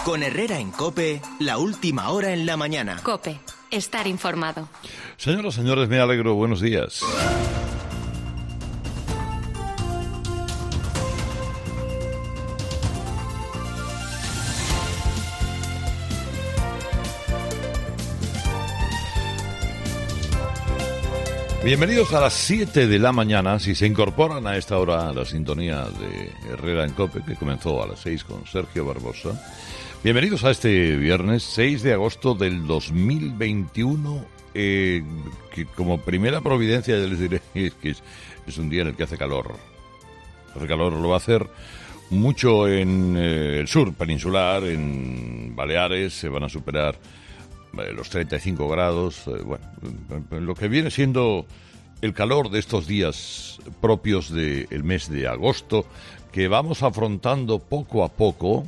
Con Herrera en COPE, la última hora en la mañana. COPE, estar informado. Señoras, señores, me alegro. Buenos días. Bienvenidos a las 7 de la mañana, si se incorporan a esta hora a la sintonía de Herrera en COPE, que comenzó a las 6 con Sergio Barbosa. Bienvenidos a este viernes 6 de agosto del 2021, que como primera providencia ya les diré que es un día en el que hace calor. Hace calor, lo va a hacer mucho en el sur peninsular, en Baleares, se van a superar los 35 grados, lo que viene siendo el calor de estos días propios del mes de agosto, que vamos afrontando poco a poco,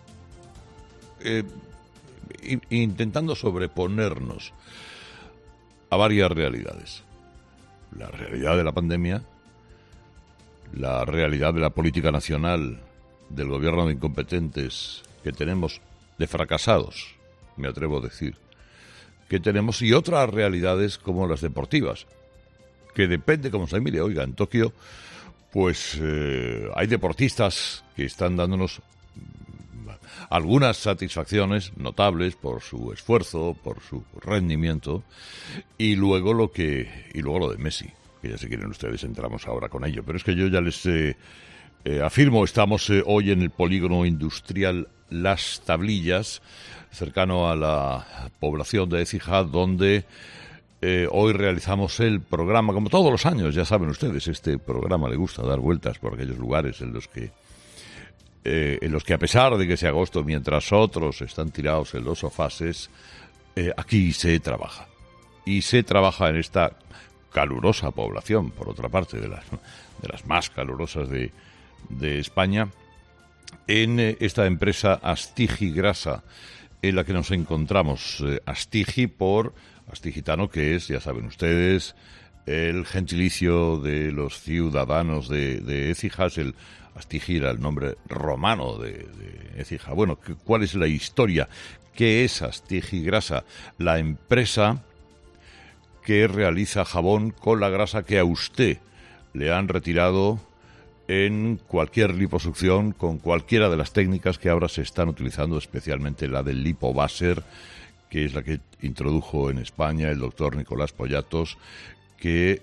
intentando sobreponernos a varias realidades. La realidad de la pandemia, la realidad de la política nacional, del gobierno de incompetentes que tenemos, de fracasados, me atrevo a decir, que tenemos, y otras realidades como las deportivas, que depende cómo se mire. Oiga, en Tokio, pues hay deportistas que están dándonos algunas satisfacciones notables por su esfuerzo, por su rendimiento, y luego lo de Messi, que ya si quieren ustedes entramos ahora con ello. Pero es que yo ya les afirmo, estamos hoy en el polígono industrial Las Tablillas, cercano a la población de Écija, donde hoy realizamos el programa, como todos los años, ya saben ustedes, este programa le gusta dar vueltas por aquellos lugares en los que a pesar de que sea agosto, mientras otros están tirados en los sofases, aquí se trabaja. Y se trabaja en esta calurosa población, por otra parte, de las más calurosas de España, en esta empresa Astigi Grasa, en la que nos encontramos. Astigi por astigitano, que es, ya saben ustedes, el gentilicio de los ciudadanos de Écija. El Astigi era el nombre romano de Écija. Bueno, ¿cuál es la historia? ¿Qué es Astigi Grasa? La empresa que realiza jabón con la grasa que a usted le han retirado en cualquier liposucción, con cualquiera de las técnicas que ahora se están utilizando, especialmente la del lipováser, que es la que introdujo en España el doctor Nicolás Pollatos, que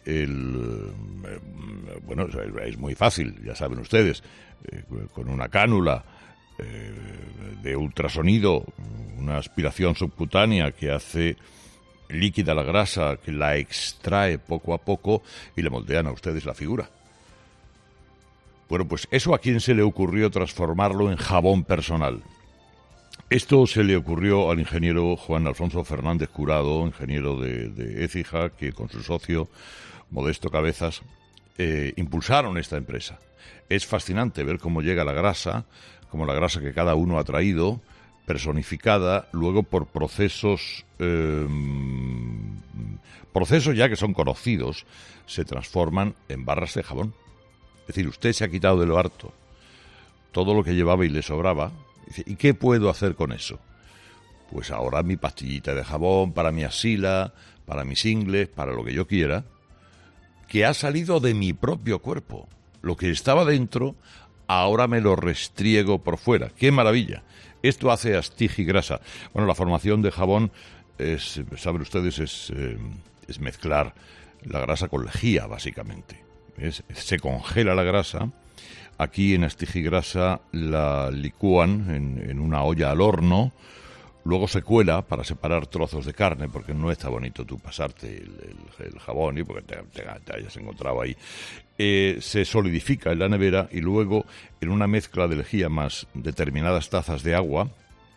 es muy fácil, ya saben ustedes, con una cánula de ultrasonido, una aspiración subcutánea que hace líquida la grasa, que la extrae poco a poco y le moldean a ustedes la figura. Bueno, pues eso, ¿a quién se le ocurrió transformarlo en jabón personal? Esto se le ocurrió al ingeniero Juan Alfonso Fernández Curado, ingeniero de Écija, que con su socio Modesto Cabezas impulsaron esta empresa. Es fascinante ver cómo llega la grasa, como la grasa que cada uno ha traído, personificada luego por procesos ya que son conocidos, se transforman en barras de jabón. Es decir, usted se ha quitado de lo harto todo lo que llevaba y le sobraba. ¿Y qué puedo hacer con eso? Pues ahora mi pastillita de jabón para mi axila, para mis ingles, para lo que yo quiera, que ha salido de mi propio cuerpo. Lo que estaba dentro, ahora me lo restriego por fuera. ¡Qué maravilla! Esto hace Astigi Grasa. Bueno, la formación de jabón, saben ustedes, es mezclar la grasa con lejía, básicamente. Se congela la grasa. Aquí en Astigi Grasa la licúan en una olla al horno, luego se cuela para separar trozos de carne, porque no está bonito tú pasarte el jabón y porque te hayas encontrado ahí. Se solidifica en la nevera y luego en una mezcla de lejía más determinadas tazas de agua,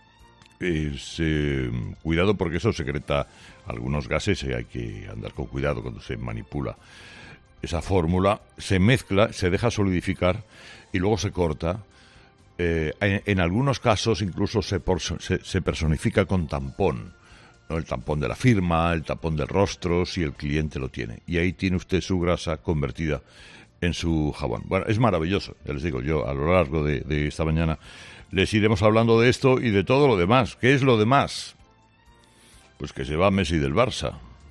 cuidado porque eso secreta algunos gases y hay que andar con cuidado cuando se manipula. Esa fórmula se mezcla, se deja solidificar y luego se corta. En algunos casos incluso se personifica con tampón, ¿no? El tampón de la firma, el tampón del rostro, si el cliente lo tiene. Y ahí tiene usted su grasa convertida en su jabón. Bueno, es maravilloso, ya les digo, yo a lo largo de esta mañana les iremos hablando de esto y de todo lo demás. ¿Qué es lo demás? Pues que se va Messi del Barça.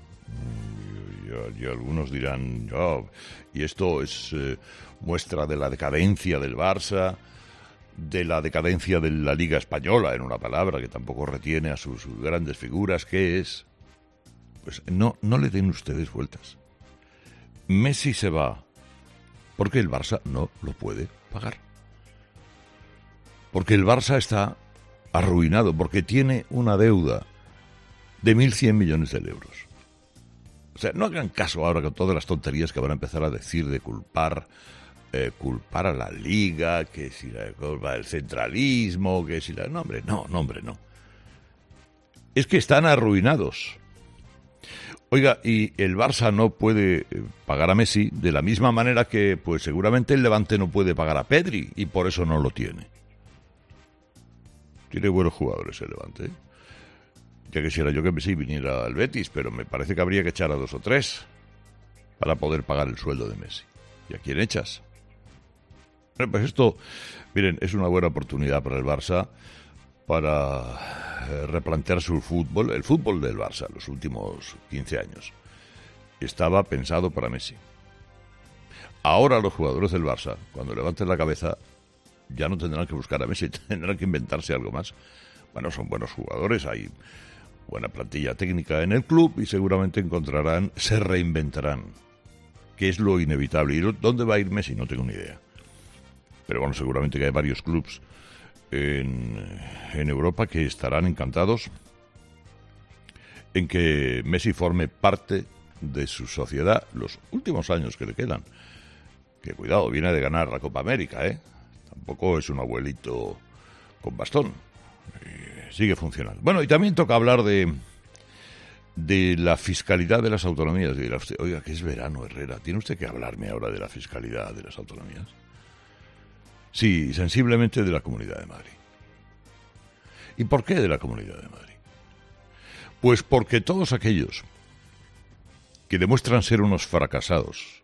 Y algunos dirán, oh, y esto es muestra de la decadencia del Barça, de la decadencia de la Liga Española, en una palabra, que tampoco retiene a sus grandes figuras. ¿Qué es? Pues no le den ustedes vueltas. Messi se va porque el Barça no lo puede pagar. Porque el Barça está arruinado, porque tiene una deuda de 1.100 millones de euros. O sea, no hagan caso ahora con todas las tonterías que van a empezar a decir de culpar a la Liga, que si la culpa del centralismo, que si la... No, hombre, no. Es que están arruinados. Oiga, y el Barça no puede pagar a Messi de la misma manera que, pues seguramente el Levante no puede pagar a Pedri, y por eso no lo tiene. Tiene buenos jugadores el Levante, ¿eh? Ya quisiera yo que Messi viniera al Betis, pero me parece que habría que echar a 2 o 3 para poder pagar el sueldo de Messi. ¿Y a quién echas? Bueno, pues esto, miren, es una buena oportunidad para el Barça para replantear su fútbol. El fútbol del Barça, los últimos 15 años, estaba pensado para Messi. Ahora los jugadores del Barça, cuando levanten la cabeza, ya no tendrán que buscar a Messi, tendrán que inventarse algo más. Bueno, son buenos jugadores, hay buena plantilla técnica en el club y seguramente se reinventarán, que es lo inevitable. ¿Y dónde va a ir Messi? No tengo ni idea. Pero bueno, seguramente que hay varios clubs en Europa que estarán encantados en que Messi forme parte de su sociedad los últimos años que le quedan. Que cuidado, viene de ganar la Copa América, ¿eh? Tampoco es un abuelito con bastón. Sigue funcionando. Bueno, y también toca hablar de la fiscalidad de las autonomías. Dirá usted, oiga, que es verano, Herrera. ¿Tiene usted que hablarme ahora de la fiscalidad de las autonomías? Sí, sensiblemente de la Comunidad de Madrid. ¿Y por qué de la Comunidad de Madrid? Pues porque todos aquellos que demuestran ser unos fracasados,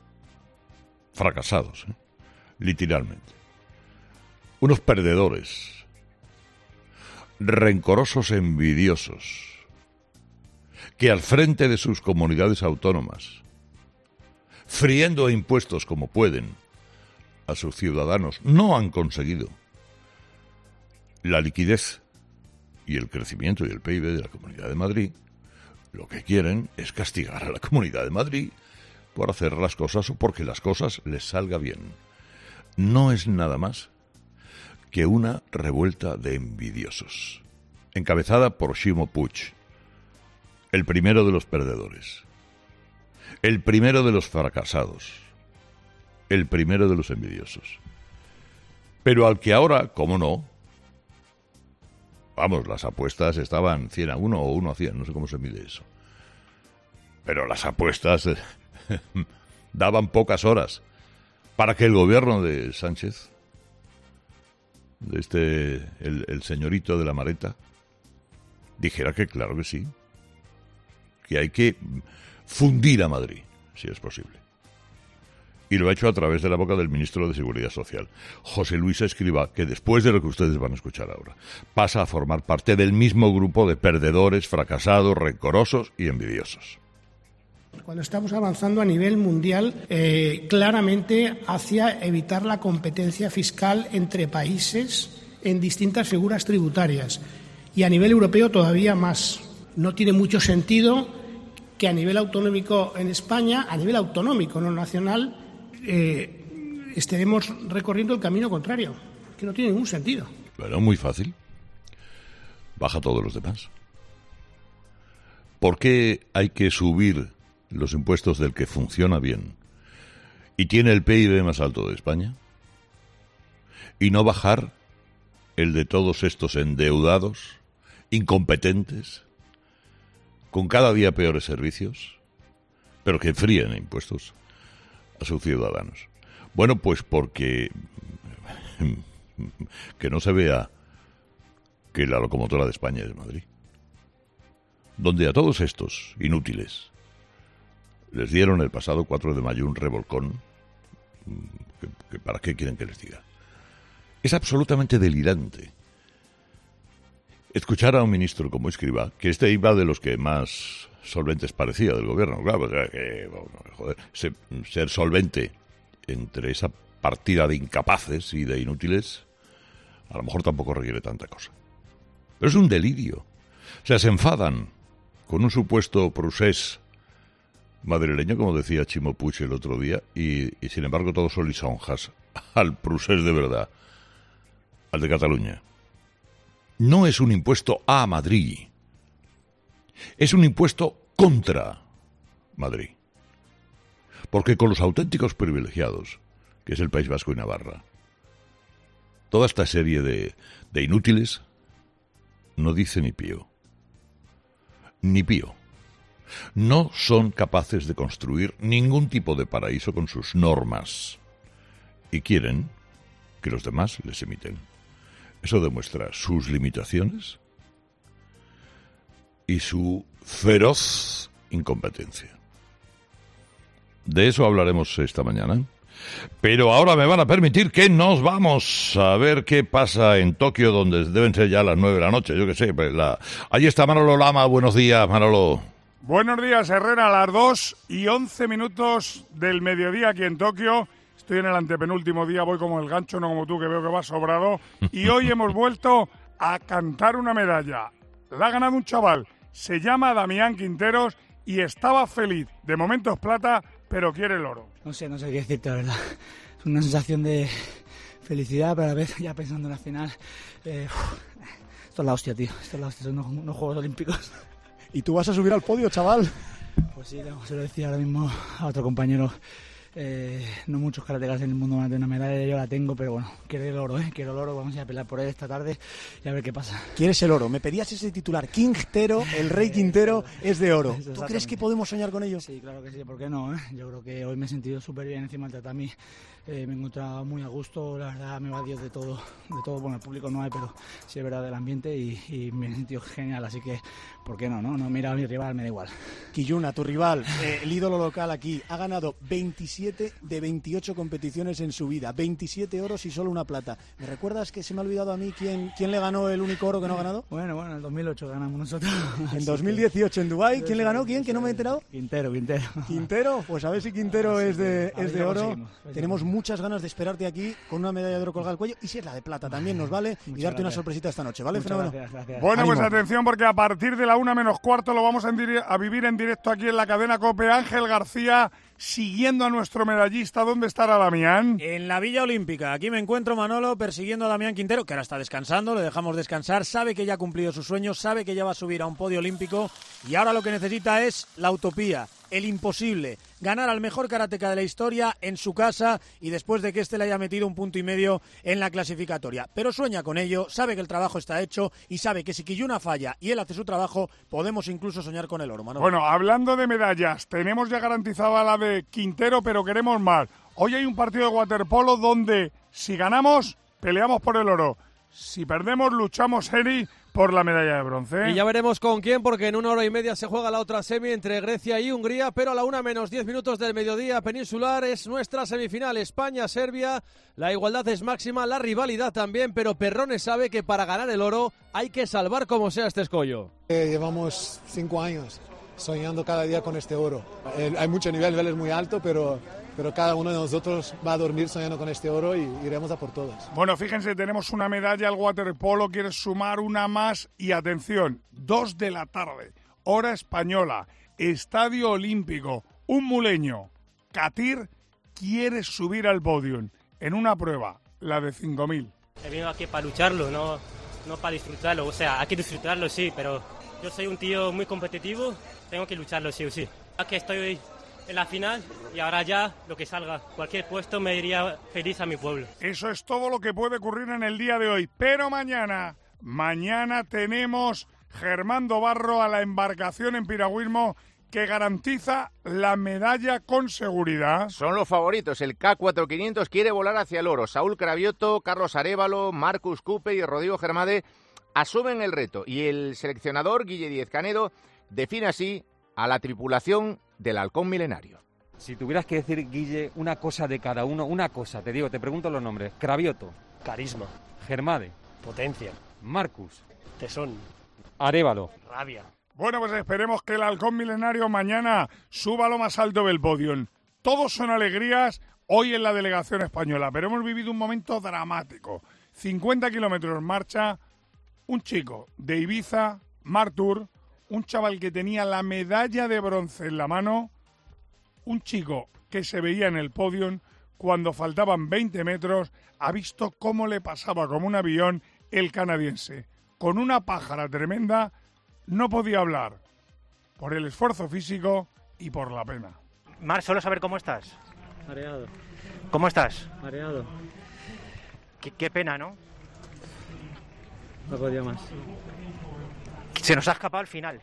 literalmente, unos perdedores, rencorosos, envidiosos, que al frente de sus comunidades autónomas, friendo impuestos como pueden a sus ciudadanos, no han conseguido la liquidez y el crecimiento y el PIB de la Comunidad de Madrid, lo que quieren es castigar a la Comunidad de Madrid por hacer las cosas o porque las cosas les salga bien. No es nada más que una revuelta de envidiosos, encabezada por Ximo Puig, el primero de los perdedores, el primero de los fracasados, el primero de los envidiosos. Pero al que ahora, cómo no, vamos, las apuestas estaban 100-1 o 1-100, no sé cómo se mide eso. Pero las apuestas daban pocas horas para que el gobierno de Sánchez, de el señorito de la Mareta, dijera que claro que sí, que hay que fundir a Madrid, si es posible. Y lo ha hecho a través de la boca del ministro de Seguridad Social, José Luis Escrivá, que después de lo que ustedes van a escuchar ahora, pasa a formar parte del mismo grupo de perdedores, fracasados, rencorosos y envidiosos. Cuando estamos avanzando a nivel mundial claramente hacia evitar la competencia fiscal entre países en distintas figuras tributarias y a nivel europeo todavía más. No tiene mucho sentido que a nivel autonómico en España, a nivel autonómico, no nacional, estaremos recorriendo el camino contrario, que no tiene ningún sentido. Bueno, muy fácil. Baja todos los demás. ¿Por qué hay que subir los impuestos del que funciona bien y tiene el PIB más alto de España y no bajar el de todos estos endeudados, incompetentes, con cada día peores servicios, pero que fríen impuestos a sus ciudadanos? Bueno, pues porque que no se vea que la locomotora de España es Madrid, donde a todos estos inútiles les dieron el pasado 4 de mayo un revolcón, que ¿para qué quieren que les diga? Es absolutamente delirante escuchar a un ministro como Escrivá, que iba de los que más solventes parecía del gobierno. Claro, ser solvente entre esa partida de incapaces y de inútiles, a lo mejor tampoco requiere tanta cosa. Pero es un delirio. O sea, se enfadan con un supuesto procés madrileño, como decía Chimo Puig el otro día, y sin embargo todos son lisonjas al procés de verdad, al de Cataluña. No es un impuesto a Madrid, es un impuesto contra Madrid. Porque con los auténticos privilegiados, que es el País Vasco y Navarra, toda esta serie de inútiles no dice ni pío. Ni pío. No son capaces de construir ningún tipo de paraíso con sus normas. Y quieren que los demás les imiten. Eso demuestra sus limitaciones y su feroz incompetencia. De eso hablaremos esta mañana. Pero ahora me van a permitir que nos vamos a ver qué pasa en Tokio, donde deben ser ya las 9 de la noche, yo qué sé. Allí está Manolo Lama. Buenos días, Manolo. Buenos días, Herrera. A las 2:11 del mediodía aquí en Tokio. Estoy en el antepenúltimo día, voy como el gancho, no como tú, que veo que vas sobrado. Y hoy hemos vuelto a cantar una medalla. La ha ganado un chaval, se llama Damián Quinteros y estaba feliz. De momento es plata, pero quiere el oro. No sé qué decirte, la verdad. Es una sensación de felicidad, pero a la vez ya pensando en la final. Esto es la hostia, tío. Esto es la hostia, son unos Juegos Olímpicos. ¿Y tú vas a subir al podio, chaval? Pues sí, se lo decía ahora mismo a otro compañero. No muchos karatecas en el mundo van a tener una medalla, yo la tengo, pero bueno, quiero el oro, quiero el oro, vamos a ir a pelear por él esta tarde y a ver qué pasa. ¿Quieres el oro? Me pedías ese titular, Quintero, el rey Quintero es de oro. ¿Tú crees que podemos soñar con ello? Sí, claro que sí, ¿por qué no? Yo creo que hoy me he sentido súper bien encima del tatami, me he encontrado muy a gusto, la verdad me va Dios de todo, bueno, el público no hay, pero sí es verdad del ambiente y me he sentido genial, así que, ¿por qué no? No mira a mi rival, me da igual. Quiyuna, tu rival, el ídolo local aquí, ha ganado 27 de 28 competiciones en su vida, 27 oros y solo una plata. ¿Me recuerdas que se me ha olvidado a mí quién le ganó el único oro que no ha ganado? Bueno, en el 2008 ganamos nosotros. En 2018 en Dubái, ¿quién le ganó? ¿Quién? ¿Que no me he enterado? Quintero. ¿Quintero? Pues a ver si Quintero es de oro. Tenemos mucho muchas ganas de esperarte aquí con una medalla de oro colgada al cuello y si es la de plata también nos vale y darte una sorpresita esta noche, ¿vale, Fenómeno? Gracias. Bueno, Ánimo. pues atención porque a partir de la 1:15 lo vamos a vivir en directo aquí en la cadena COPE. Ángel García siguiendo a nuestro medallista. ¿Dónde estará Damián? En la Villa Olímpica. Aquí me encuentro, Manolo, persiguiendo a Damián Quintero, que ahora está descansando, le dejamos descansar, sabe que ya ha cumplido sus sueños, sabe que ya va a subir a un podio olímpico y ahora lo que necesita es la utopía, el imposible, ganar al mejor karateka de la historia en su casa y después de que éste le haya metido 1,5 puntos en la clasificatoria. Pero sueña con ello, sabe que el trabajo está hecho y sabe que si Quiyuna falla y él hace su trabajo, podemos incluso soñar con el oro, Manolo. Bueno, hablando de medallas, tenemos ya garantizada la de Quintero, pero queremos más. Hoy hay un partido de waterpolo donde si ganamos, peleamos por el oro. Si perdemos, luchamos, Eri, por la medalla de bronce. Y ya veremos con quién, porque en 1 hora y media se juega la otra semi entre Grecia y Hungría, pero a la 1:10 del mediodía peninsular es nuestra semifinal, España-Serbia. La igualdad es máxima, la rivalidad también, pero Perrone sabe que para ganar el oro hay que salvar como sea este escollo. Llevamos 5 años soñando cada día con este oro. Hay mucho nivel es muy alto, pero cada uno de nosotros va a dormir soñando con este oro y iremos a por todas. Bueno, fíjense, tenemos una medalla al waterpolo, quieres sumar una más y atención, 2 de la tarde, hora española, Estadio Olímpico, un muleño, Katir, quiere subir al podium en una prueba, la de 5.000. He venido aquí para lucharlo, no para disfrutarlo, o sea, hay que disfrutarlo sí, pero yo soy un tío muy competitivo, tengo que lucharlo sí o sí. Aquí estoy en la final y ahora ya lo que salga, cualquier puesto me iría feliz a mi pueblo. Eso es todo lo que puede ocurrir en el día de hoy, pero mañana tenemos Germán Dobarro a la embarcación en piragüismo que garantiza la medalla con seguridad. Son los favoritos, el K4500 quiere volar hacia el oro, Saúl Cravioto, Carlos Arévalo, Marcus Cupe y Rodrigo Germade asumen el reto y el seleccionador Guille Díez Canedo define así a la tripulación del Halcón Milenario. Si tuvieras que decir, Guille, una cosa de cada uno, una cosa, te pregunto los nombres. Cravioto, Carisma. Germade. Potencia. Marcus. Tesón. Arévalo. Rabia. Bueno, pues esperemos que el halcón milenario mañana suba a lo más alto del podio. Todos son alegrías hoy en la delegación española, pero hemos vivido un momento dramático. 50 kilómetros marcha, un chico de Ibiza, Martur, un chaval que tenía la medalla de bronce en la mano, un chico que se veía en el podio cuando faltaban 20 metros, ha visto cómo le pasaba como un avión el canadiense. Con una pájara tremenda, no podía hablar por el esfuerzo físico y por la pena. Mar, solo saber cómo estás. Mareado. ¿Cómo estás? Mareado. Qué pena, ¿no? No podía más. Se nos ha escapado al final.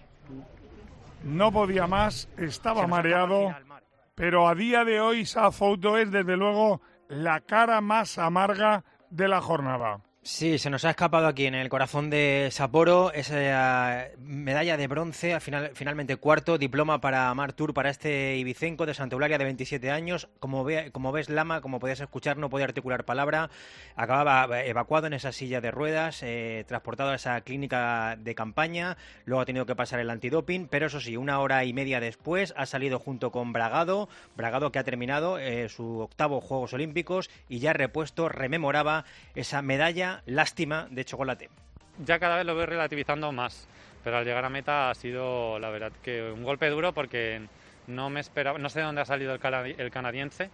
No podía más, estaba mareado, pero a día de hoy esa foto es desde luego la cara más amarga de la jornada. Sí, se nos ha escapado aquí en el corazón de Sapporo esa medalla de bronce, finalmente cuarto, diploma para Martur, para este ibicenco de Santa Eulalia de 27 años. Como ves, Lama, como podías escuchar, no podía articular palabra, acababa evacuado en esa silla de ruedas, transportado a esa clínica de campaña, luego ha tenido que pasar el antidoping, pero eso sí, 1 hora y media después ha salido junto con Bragado que ha terminado su octavo Juegos Olímpicos y ya repuesto, rememoraba esa medalla lástima de chocolate. Ya cada vez lo voy relativizando más, pero al llegar a meta ha sido, la verdad, que un golpe duro porque no me esperaba, no sé de dónde ha salido el canadiense,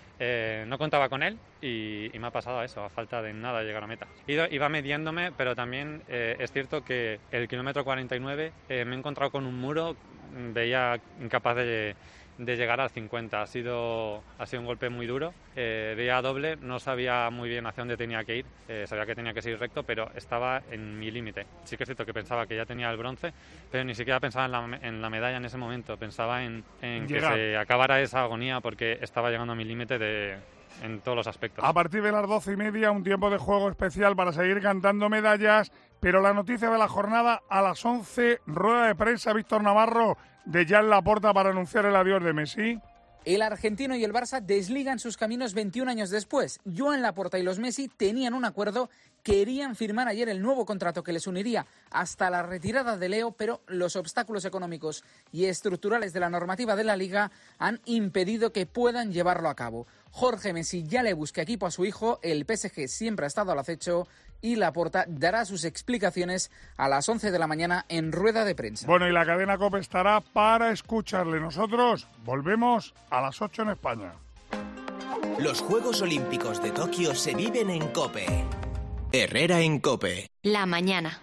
no contaba con él y me ha pasado a eso, a falta de nada llegar a meta. Iba midiéndome, pero también es cierto que el kilómetro 49 me he encontrado con un muro, veía incapaz de llegar al 50. Ha sido un golpe muy duro. Veía doble, no sabía muy bien hacia dónde tenía que ir, sabía que tenía que seguir recto, pero estaba en mi límite. Sí que es cierto que pensaba que ya tenía el bronce, pero ni siquiera pensaba en la medalla en ese momento, pensaba en que se acabara esa agonía porque estaba llegando a mi límite en todos los aspectos. A partir de las 12:30, un tiempo de juego especial para seguir cantando medallas, pero la noticia de la jornada a las 11, rueda de prensa, Víctor Navarro, de Joan Laporta para anunciar el adiós de Messi. El argentino y el Barça desligan sus caminos 21 años después. Joan Laporta y los Messi tenían un acuerdo, querían firmar ayer el nuevo contrato que les uniría hasta la retirada de Leo, pero los obstáculos económicos y estructurales de la normativa de la Liga han impedido que puedan llevarlo a cabo. Jorge Messi ya le busca equipo a su hijo, el PSG siempre ha estado al acecho y Laporta dará sus explicaciones a las 11 de la mañana en rueda de prensa. Bueno, y la cadena COPE estará para escucharle. Nosotros volvemos a las 8 en España. Los Juegos Olímpicos de Tokio se viven en COPE. Herrera en COPE. La mañana.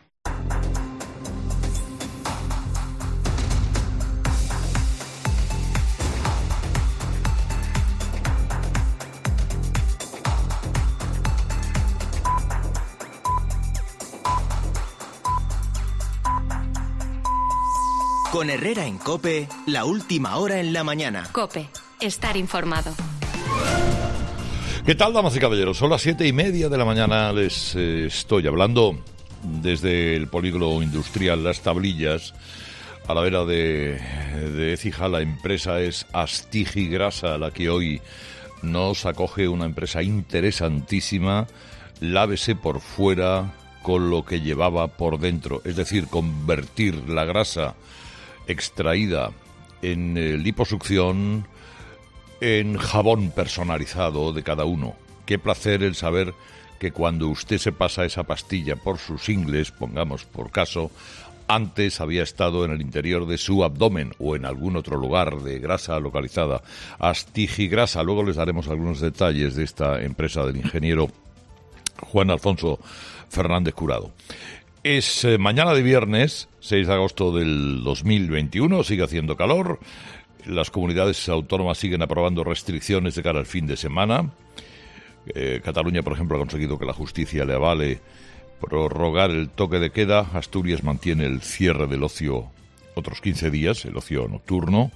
Con Herrera en COPE, la última hora en la mañana. COPE, estar informado. ¿Qué tal, damas y caballeros? Son las 7:30 de la mañana. Les estoy hablando desde el polígono industrial Las Tablillas, a la vera de Écija. La empresa es Astigigrasa, la que hoy nos acoge, una empresa interesantísima. Lávese por fuera con lo que llevaba por dentro, es decir, convertir la grasa extraída en liposucción en jabón personalizado de cada uno. Qué placer el saber que cuando usted se pasa esa pastilla por sus ingles, pongamos por caso, antes había estado en el interior de su abdomen o en algún otro lugar de grasa localizada. Astigigrasa. Luego les daremos algunos detalles de esta empresa del ingeniero Juan Alfonso Fernández Curado. Es mañana de viernes, 6 de agosto del 2021, sigue haciendo calor, las comunidades autónomas siguen aprobando restricciones de cara al fin de semana. Cataluña, por ejemplo, ha conseguido que la justicia le avale prorrogar el toque de queda. Asturias mantiene el cierre del ocio otros 15 días, el ocio nocturno.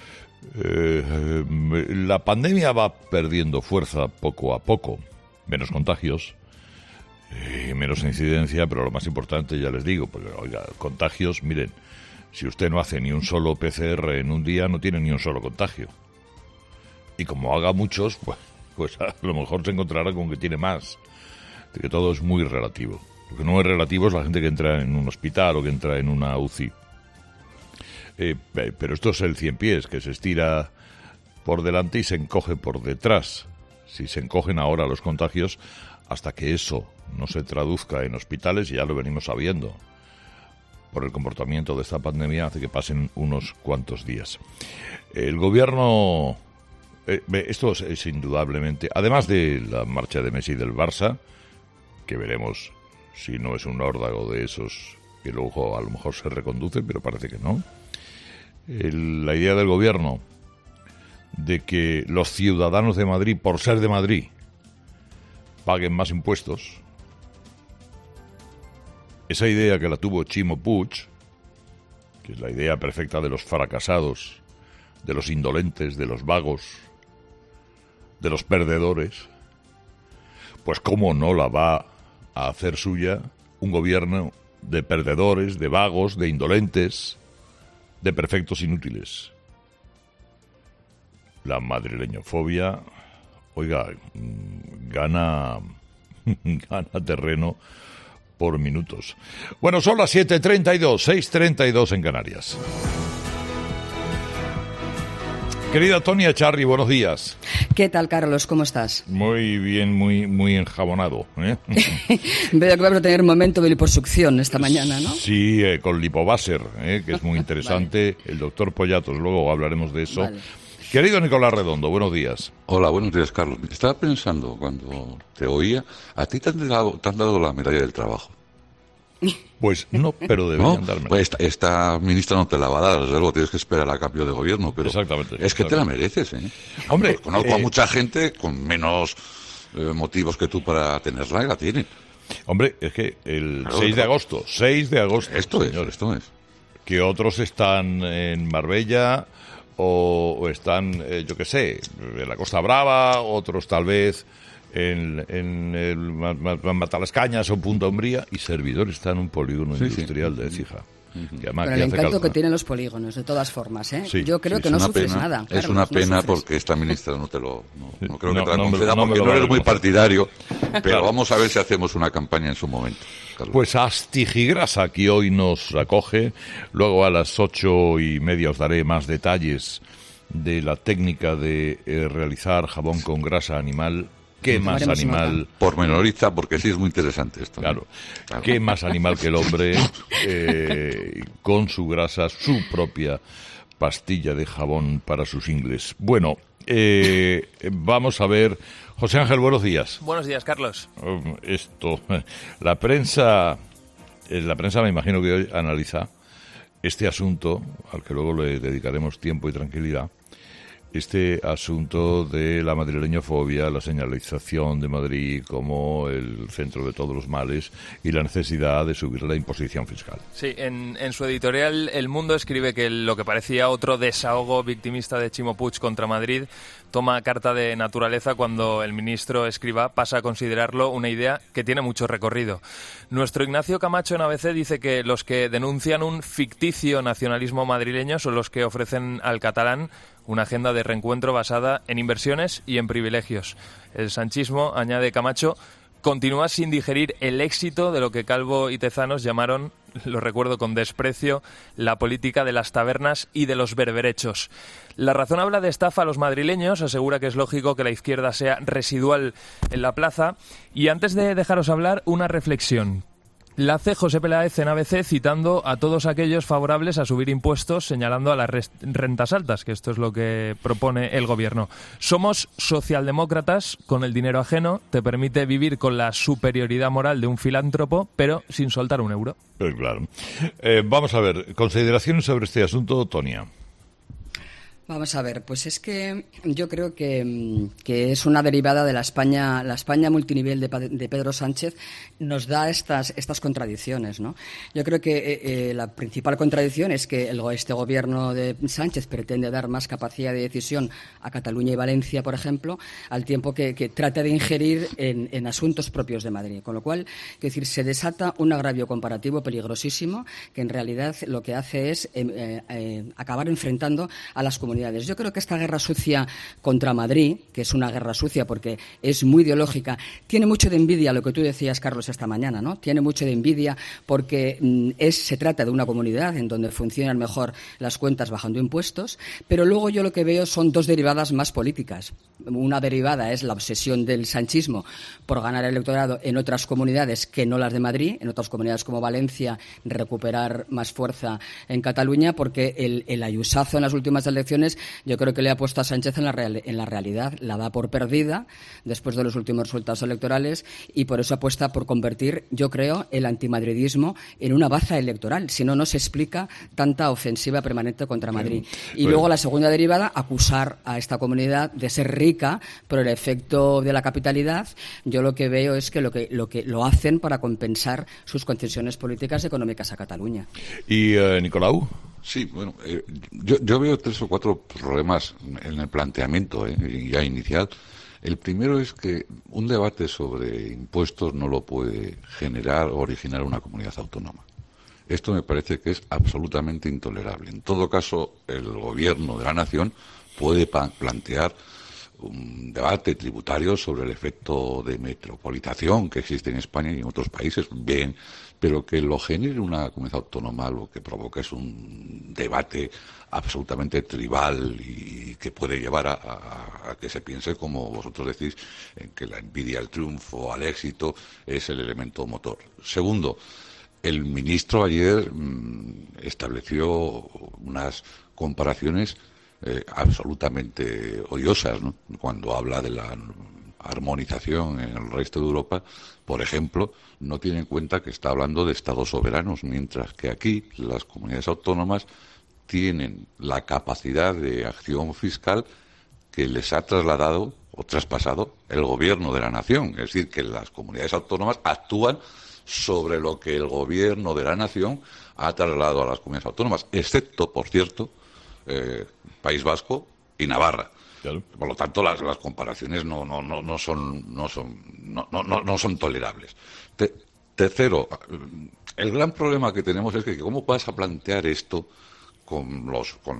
La pandemia va perdiendo fuerza poco a poco, menos contagios. Menos incidencia, pero lo más importante, ya les digo, porque oiga, contagios, miren, si usted no hace ni un solo PCR en un día, no tiene ni un solo contagio. Y como haga muchos, pues a lo mejor se encontrará con que tiene más. de que todo es muy relativo. Lo que no es relativo es la gente que entra en un hospital o que entra en una UCI. Pero esto es el 100 pies, que se estira por delante y se encoge por detrás. Si se encogen ahora los contagios, hasta que eso no se traduzca en hospitales, ya lo venimos sabiendo, por el comportamiento de esta pandemia, hace que pasen unos cuantos días. El gobierno, esto es indudablemente, además de la marcha de Messi del Barça, que veremos si no es un órdago de esos que luego a lo mejor se reconducen, pero parece que no. La idea del gobierno de que los ciudadanos de Madrid, por ser de Madrid, paguen más impuestos. Esa idea que la tuvo Chimo Puig, que es la idea perfecta de los fracasados, de los indolentes, de los vagos, de los perdedores, pues cómo no la va a hacer suya un gobierno de perdedores, de vagos, de indolentes, de perfectos inútiles. La madrileñofobia, oiga, gana terreno por minutos. Bueno, son las 7:32, 6:32 en Canarias. Querida Tonia Charri, buenos días. ¿Qué tal, Carlos? ¿Cómo estás? Muy bien, muy enjabonado, ¿eh? Veo que vamos a tener un momento de liposucción esta mañana, ¿no? Sí, con lipobaser, que es muy interesante. Vale. El doctor Pollatos, luego hablaremos de eso. Vale. Querido Nicolás Redondo, buenos días. Hola, buenos días, Carlos. Estaba pensando cuando te oía, ¿a ti te han dado la medalla del trabajo? Pues no, pero deberían darme. Pues esta ministra no te la va a dar, desde luego tienes que esperar a cambio de gobierno, pero exactamente, es que te la mereces, ¿eh? Hombre, pues conozco a mucha gente con menos motivos que tú para tenerla y la tienen. Hombre, es que el 6 de agosto, esto señores, es. Que otros están en Marbella o están, yo qué sé, en la Costa Brava, otros tal vez en Matalascañas o Punta Umbría, y servidor está en un polígono industrial de Écija. Pero el encanto que tienen los polígonos, de todas formas, ¿eh? Sí, yo creo que no sufres nada. Es una pena porque esta ministra no creo que te la conceda porque no eres muy partidario, pero vamos a ver si hacemos una campaña en su momento. Carlos. Pues Astigigrasa, aquí hoy nos acoge, luego a las 8:30 os daré más detalles de la técnica de realizar jabón con grasa animal. ¿Qué más animal? Pormenoriza, porque sí es muy interesante esto. Claro. ¿Qué más animal que el hombre con su grasa, su propia pastilla de jabón para sus ingles? Bueno, vamos a ver. José Ángel, buenos días. Buenos días, Carlos. La prensa me imagino que hoy analiza este asunto, al que luego le dedicaremos tiempo y tranquilidad. Este asunto de la madrileñofobia, la señalización de Madrid como el centro de todos los males y la necesidad de subir la imposición fiscal. Sí, en su editorial El Mundo escribe que lo que parecía otro desahogo victimista de Chimo Puig contra Madrid toma carta de naturaleza cuando el ministro Escrivá pasa a considerarlo una idea que tiene mucho recorrido. Nuestro Ignacio Camacho en ABC dice que los que denuncian un ficticio nacionalismo madrileño son los que ofrecen al catalán una agenda de reencuentro basada en inversiones y en privilegios. El sanchismo, añade Camacho, continúa sin digerir el éxito de lo que Calvo y Tezanos llamaron, lo recuerdo con desprecio, la política de las tabernas y de los berberechos. La Razón habla de estafa a los madrileños, asegura que es lógico que la izquierda sea residual en la plaza. Y antes de dejaros hablar, una reflexión. La hace José Peláez en ABC citando a todos aquellos favorables a subir impuestos, señalando a las rentas altas, que esto es lo que propone el gobierno. Somos socialdemócratas, con el dinero ajeno te permite vivir con la superioridad moral de un filántropo, pero sin soltar un euro. Claro. Vamos a ver, consideraciones sobre este asunto, Tonia. Vamos a ver, pues es que yo creo que es una derivada de la España multinivel de Pedro Sánchez, nos da estas contradicciones, ¿no? Yo creo que la principal contradicción es que este gobierno de Sánchez pretende dar más capacidad de decisión a Cataluña y Valencia, por ejemplo, al tiempo que trata de ingerir en asuntos propios de Madrid. Con lo cual, quiero decir, se desata un agravio comparativo peligrosísimo que en realidad lo que hace es acabar enfrentando a las comunidades comunidades. Yo creo que esta guerra sucia contra Madrid, que es una guerra sucia porque es muy ideológica, tiene mucho de envidia, lo que tú decías, Carlos, esta mañana, ¿no? Tiene mucho de envidia porque se trata de una comunidad en donde funcionan mejor las cuentas bajando impuestos, pero luego yo lo que veo son dos derivadas más políticas. Una derivada es la obsesión del sanchismo por ganar el electorado en otras comunidades que no las de Madrid, en otras comunidades como Valencia, recuperar más fuerza en Cataluña, porque el ayusazo en las últimas elecciones yo creo que le ha puesto a Sánchez en la realidad, la da por perdida después de los últimos resultados electorales y por eso apuesta por convertir, yo creo, el antimadridismo en una baza electoral, si no, no se explica tanta ofensiva permanente contra Madrid. Y luego la segunda derivada, acusar a esta comunidad de ser rica por el efecto de la capitalidad. Yo lo que veo es que lo hacen para compensar sus concesiones políticas y económicas a Cataluña. ¿Y Nicolau? Sí, bueno, yo veo 3 o 4 problemas en el planteamiento ya inicial. El primero es que un debate sobre impuestos no lo puede generar o originar una comunidad autónoma. Esto me parece que es absolutamente intolerable. En todo caso, el gobierno de la nación puede plantear un debate tributario sobre el efecto de metropolización que existe en España y en otros países, bien, pero que lo genere una comunidad autónoma lo que provoca es un debate absolutamente tribal y que puede llevar a que se piense, como vosotros decís, en que la envidia al triunfo, al éxito, es el elemento motor. Segundo, el ministro ayer estableció unas comparaciones absolutamente odiosas, ¿no? Cuando habla de la armonización en el resto de Europa, por ejemplo, no tiene en cuenta que está hablando de estados soberanos, mientras que aquí las comunidades autónomas tienen la capacidad de acción fiscal que les ha trasladado o traspasado el gobierno de la nación. Es decir, que las comunidades autónomas actúan sobre lo que el gobierno de la nación ha trasladado a las comunidades autónomas, excepto, por cierto, País Vasco y Navarra. Claro. Por lo tanto, las comparaciones no son tolerables. Tercero, el gran problema que tenemos es que cómo vas a plantear esto con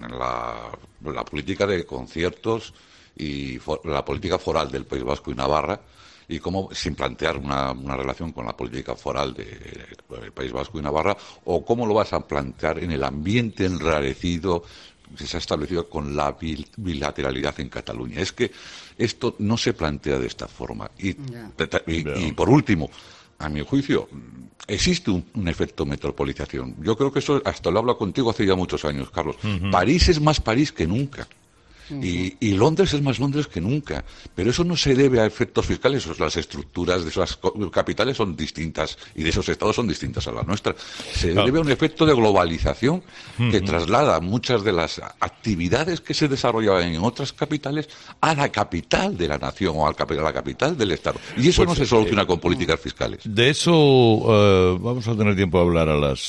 la política de conciertos y la política foral del País Vasco y Navarra, y cómo, sin plantear una relación con la política foral del País Vasco y Navarra, o cómo lo vas a plantear en el ambiente enrarecido que se ha establecido con la bilateralidad en Cataluña. Es que esto no se plantea de esta forma. Y por último, a mi juicio, existe un efecto metropolización. Yo creo que eso, hasta lo hablo contigo hace ya muchos años, Carlos. París es más París que nunca. Y Londres es más Londres que nunca. Pero eso no se debe a efectos fiscales. Las estructuras de esas capitales son distintas y de esos estados son distintas a la nuestra. Se debe a un efecto de globalización que traslada muchas de las actividades que se desarrollaban en otras capitales a la capital de la nación o a la capital del estado. Y eso no se soluciona con políticas fiscales. De eso vamos a tener tiempo de hablar a las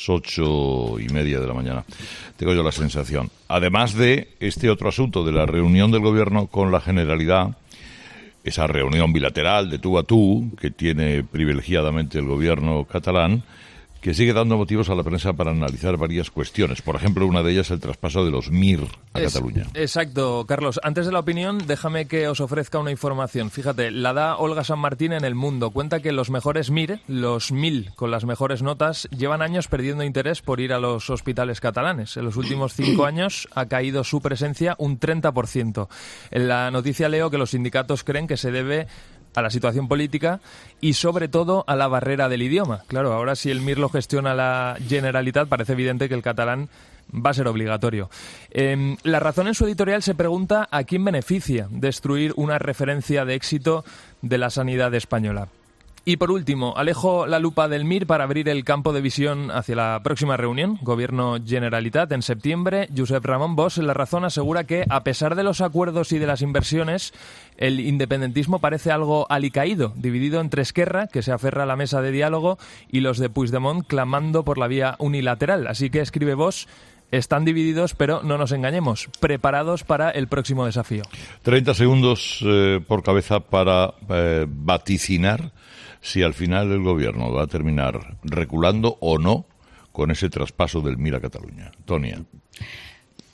8:30 de la mañana. Tengo yo la sensación. Además de este otro asunto de la reunión del gobierno con la Generalidad, esa reunión bilateral de tú a tú que tiene privilegiadamente el gobierno catalán, que sigue dando motivos a la prensa para analizar varias cuestiones. Por ejemplo, una de ellas el traspaso de los MIR a Cataluña. Exacto, Carlos. Antes de la opinión, déjame que os ofrezca una información. Fíjate, la da Olga San Martín en El Mundo. Cuenta que los mejores MIR, los 1000 con las mejores notas, llevan años perdiendo interés por ir a los hospitales catalanes. En los últimos 5 años ha caído su presencia un 30%. En la noticia leo que los sindicatos creen que se debe a la situación política y sobre todo a la barrera del idioma. Claro, ahora si el MIR lo gestiona la Generalitat, parece evidente que el catalán va a ser obligatorio. La Razón en su editorial se pregunta a quién beneficia destruir una referencia de éxito de la sanidad española. Y por último, alejo la lupa del MIR para abrir el campo de visión hacia la próxima reunión, Gobierno Generalitat, en septiembre. Josep Ramon Bosch en La Razón asegura que, a pesar de los acuerdos y de las inversiones, el independentismo parece algo alicaído, dividido entre Esquerra, que se aferra a la mesa de diálogo, y los de Puigdemont clamando por la vía unilateral. Así que, escribe Bosch, están divididos, pero no nos engañemos, preparados para el próximo desafío. 30 segundos por cabeza para vaticinar si al final el gobierno va a terminar reculando o no con ese traspaso del MIR a Cataluña. Tonia.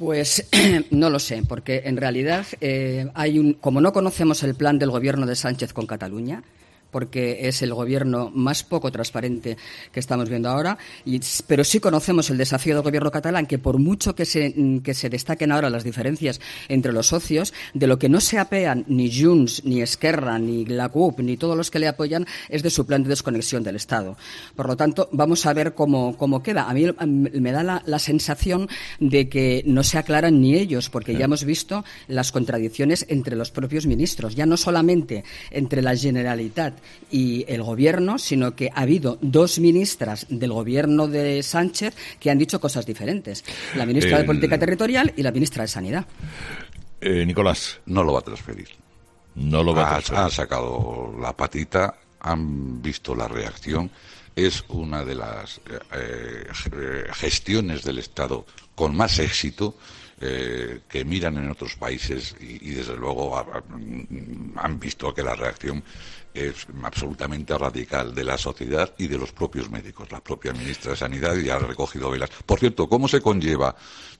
Pues no lo sé, porque en realidad como no conocemos el plan del gobierno de Sánchez con Cataluña, porque es el gobierno más poco transparente que estamos viendo ahora, pero sí conocemos el desafío del gobierno catalán, que por mucho que se destaquen ahora las diferencias entre los socios, de lo que no se apean ni Junts, ni Esquerra, ni la CUP, ni todos los que le apoyan, es de su plan de desconexión del Estado. Por lo tanto, vamos a ver cómo queda. A mí me da la sensación de que no se aclaran ni ellos, porque ya hemos visto las contradicciones entre los propios ministros, ya no solamente entre la Generalitat y el gobierno, sino que ha habido dos ministras del gobierno de Sánchez que han dicho cosas diferentes, la ministra de Política Territorial y la ministra de Sanidad. Nicolás. No lo va a transferir. No lo va a transferir. Han sacado la patita, han visto la reacción. Es una de las gestiones del Estado con más éxito que miran en otros países y desde luego han visto que la reacción es absolutamente radical de la sociedad y de los propios médicos. La propia ministra de Sanidad ya ha recogido velas. Por cierto, ¿cómo se conlleva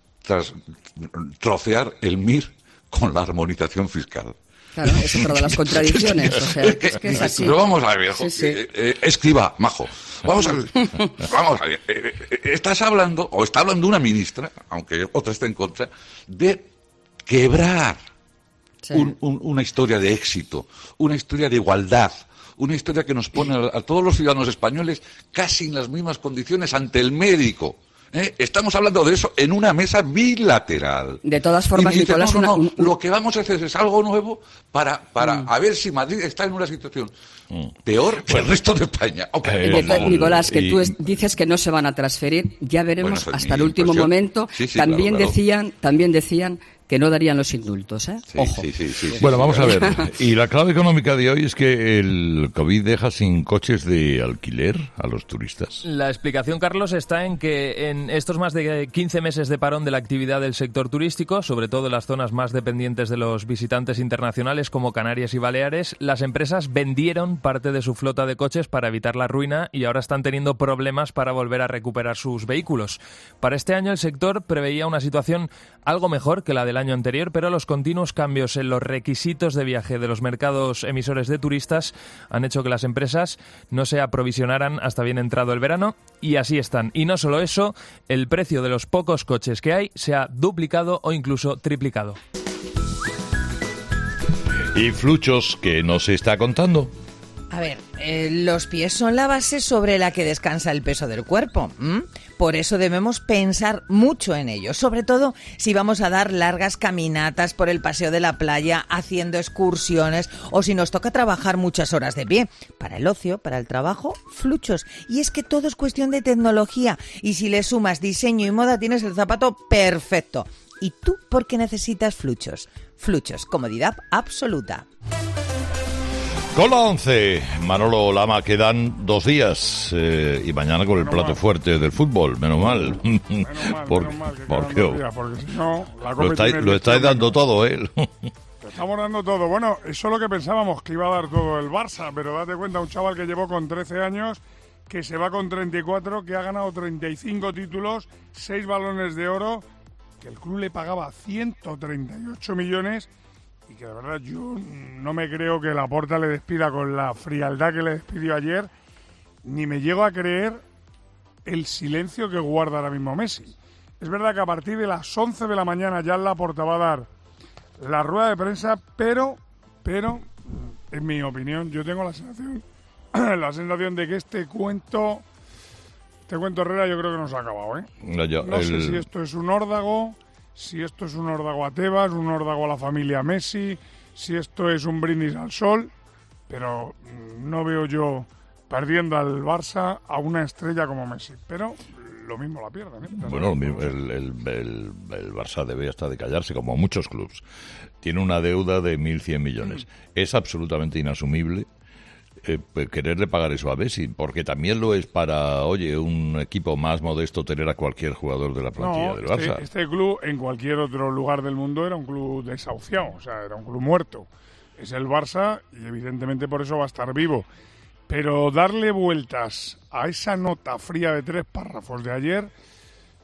trocear el MIR con la armonización fiscal? Claro, es otra de las contradicciones. O sea, es que es así. Pero vamos a ver, viejo. Sí. Escriba, majo. Vamos a ver. Está hablando una ministra, aunque otra esté en contra, de quebrar una historia de éxito, una historia de igualdad, una historia que nos pone a todos los ciudadanos españoles casi en las mismas condiciones ante el médico. Estamos hablando de eso en una mesa bilateral. De todas formas, dice, Nicolás, lo que vamos a hacer es algo nuevo para a ver si Madrid está en una situación peor que el resto de España. Nicolás, que tú dices que no se van a transferir, ya veremos hasta el último momento. Sí, también claro. decían que no darían los indultos, ¿eh? Ojo. Bueno, vamos a ver. Y la clave económica de hoy es que el COVID deja sin coches de alquiler a los turistas. La explicación, Carlos, está en que en estos más de 15 meses de parón de la actividad del sector turístico, sobre todo en las zonas más dependientes de los visitantes internacionales como Canarias y Baleares, las empresas vendieron parte de su flota de coches para evitar la ruina y ahora están teniendo problemas para volver a recuperar sus vehículos. Para este año el sector preveía una situación algo mejor que la del año anterior, pero los continuos cambios en los requisitos de viaje de los mercados emisores de turistas han hecho que las empresas no se aprovisionaran hasta bien entrado el verano, y así están. Y no solo eso, el precio de los pocos coches que hay se ha duplicado o incluso triplicado. ¿Y Fluchos que nos está contando? A ver, los pies son la base sobre la que descansa el peso del cuerpo. Por eso debemos pensar mucho en ello, sobre todo si vamos a dar largas caminatas por el paseo de la playa, haciendo excursiones o si nos toca trabajar muchas horas de pie. Para el ocio, para el trabajo, Fluchos. Y es que todo es cuestión de tecnología y si le sumas diseño y moda tienes el zapato perfecto. ¿Y tú por qué necesitas Fluchos? Fluchos, comodidad absoluta. Con la 11, Manolo Lama, quedan 2 días y mañana con el plato fuerte del fútbol, menos mal. Porque si no, la Copa lo estáis dando todo, ¿eh? Estamos dando todo. Bueno, eso es lo que pensábamos que iba a dar todo el Barça, pero date cuenta, un chaval que llevó con 13 años, que se va con 34, que ha ganado 35 títulos, 6 balones de oro, que el club le pagaba 138 millones... y que de verdad yo no me creo que Laporta le despida con la frialdad que le despidió ayer, ni me llego a creer el silencio que guarda ahora mismo Messi. Es verdad que a partir de las 11 de la mañana ya Laporta va a dar la rueda de prensa, pero en mi opinión, yo tengo la sensación de que este cuento Herrera yo creo que no se ha acabado, ¿eh? No sé si esto es un órdago, si esto es un órdago a Tebas, un órdago a la familia Messi, si esto es un brindis al sol, pero no veo yo perdiendo al Barça a una estrella como Messi, pero lo mismo la pierden, ¿eh? Bueno, el Barça debe hasta de callarse, como muchos clubes. Tiene una deuda de 1.100 millones. Es absolutamente inasumible quererle pagar eso a Messi, porque también lo es para, un equipo más modesto tener a cualquier jugador de la plantilla del Barça. Este club en cualquier otro lugar del mundo era un club desahuciado, o sea, era un club muerto. Es el Barça y evidentemente por eso va a estar vivo. Pero darle vueltas a esa nota fría de 3 párrafos de ayer,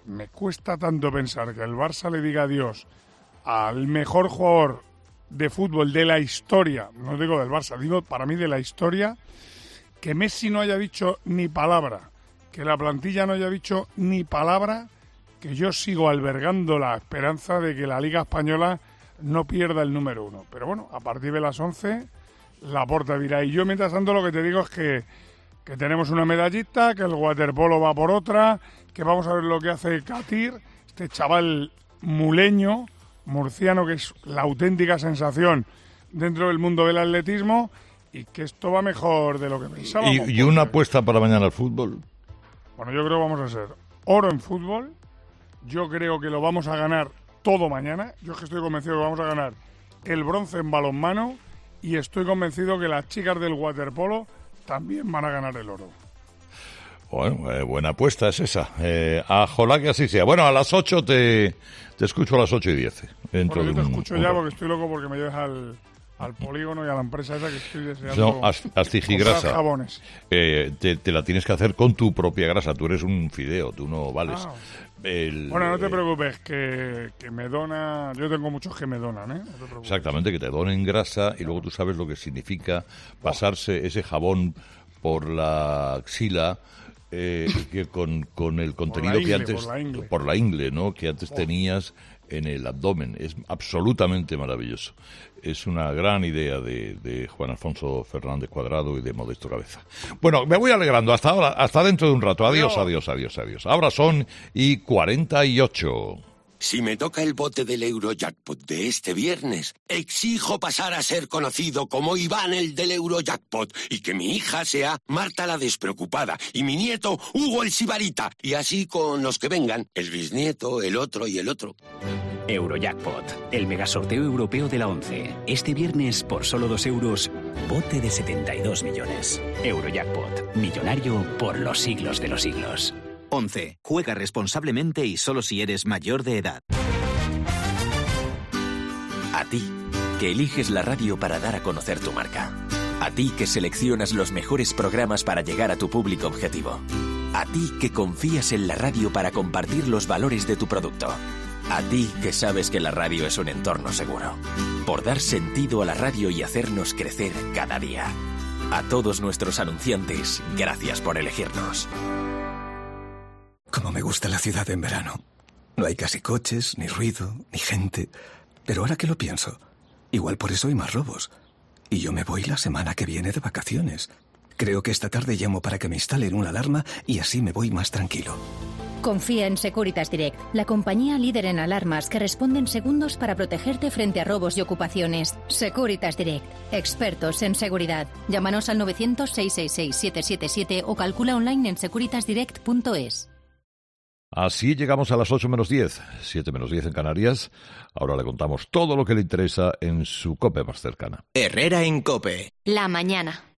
me cuesta tanto pensar que el Barça le diga adiós al mejor jugador de fútbol de la historia, no digo del Barça, digo para mí de la historia, que Messi no haya dicho ni palabra, que la plantilla no haya dicho ni palabra, que yo sigo albergando la esperanza de que la Liga Española no pierda el número 1. Pero bueno, a partir de las 11, Laporta dirá. Y yo, mientras tanto, lo que te digo es que tenemos una medallita, que el waterpolo va por otra, que vamos a ver lo que hace Katir, este chaval muleño, murciano, que es la auténtica sensación dentro del mundo del atletismo, y que esto va mejor de lo que pensábamos. ¿Y una apuesta para mañana al fútbol? Bueno, yo creo que vamos a ser oro en fútbol. Yo creo que lo vamos a ganar todo mañana. Yo es que estoy convencido que vamos a ganar el bronce en balonmano, y estoy convencido que las chicas del waterpolo también van a ganar el oro. Bueno, buena apuesta es esa. Ojalá que así sea. Bueno, a las 8 te escucho a las 8:10. Bueno, yo te escucho ya porque estoy loco porque me lleves al polígono y a la empresa esa que estoy deseando. No, Astigigrasa. Jabones. Te la tienes que hacer con tu propia grasa. Tú eres un fideo, tú no vales. Bueno, no te preocupes, que me dona. Yo tengo muchos que me donan, ¿eh? No te preocupes. Exactamente, que te donen grasa y luego tú sabes lo que significa pasarse ese jabón por la axila. Que con el contenido que antes por la ingle, ¿no? Que antes tenías en el abdomen. Es absolutamente maravilloso. Es una gran idea de Juan Alfonso Fernández Cuadrado y de Modesto Cabeza. Bueno, me voy alegrando. Hasta ahora, hasta dentro de un rato. Adiós. Ahora son 48. Si me toca el bote del Eurojackpot de este viernes, exijo pasar a ser conocido como Iván el del Eurojackpot y que mi hija sea Marta la despreocupada y mi nieto Hugo el sibarita, y así con los que vengan, el bisnieto, el otro y el otro. Eurojackpot, el megasorteo europeo de la 11. Este viernes, por solo 2 euros, bote de 72 millones. Eurojackpot, millonario por los siglos de los siglos. 11. Juega responsablemente y solo si eres mayor de edad. A ti, que eliges la radio para dar a conocer tu marca. A ti, que seleccionas los mejores programas para llegar a tu público objetivo. A ti, que confías en la radio para compartir los valores de tu producto. A ti, que sabes que la radio es un entorno seguro. Por dar sentido a la radio y hacernos crecer cada día. A todos nuestros anunciantes, gracias por elegirnos. Cómo me gusta la ciudad en verano. No hay casi coches, ni ruido, ni gente. Pero ahora que lo pienso, igual por eso hay más robos. Y yo me voy la semana que viene de vacaciones. Creo que esta tarde llamo para que me instalen una alarma y así me voy más tranquilo. Confía en Securitas Direct, la compañía líder en alarmas que responde en segundos para protegerte frente a robos y ocupaciones. Securitas Direct, expertos en seguridad. Llámanos al 900-666-777 o calcula online en securitasdirect.es. Así llegamos a las 8 menos 10, 7 menos 10 en Canarias. Ahora le contamos todo lo que le interesa en su COPE más cercana. Herrera en COPE. La mañana.